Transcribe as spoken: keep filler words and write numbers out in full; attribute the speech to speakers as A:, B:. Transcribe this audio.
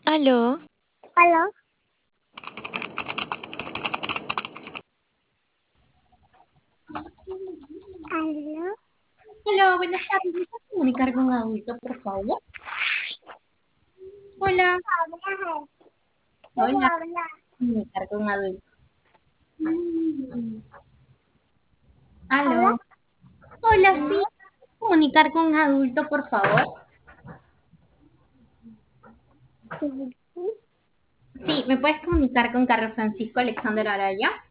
A: Aló,
B: Aló, aló,
A: hola, buenas tardes. ¿Me puedes comunicar con un adulto, por favor? Hola,
B: habla, quiero
A: hola,
B: hablar.
A: comunicar con un adulto. Mm,
B: ¿Habla?
A: Aló, hola, sí,
B: ¿Aló?
A: comunicar con un adulto, por favor.
B: Sí, sí,
A: Sí, ¿me puedes comunicar con Carlos Francisco Alexander Araya?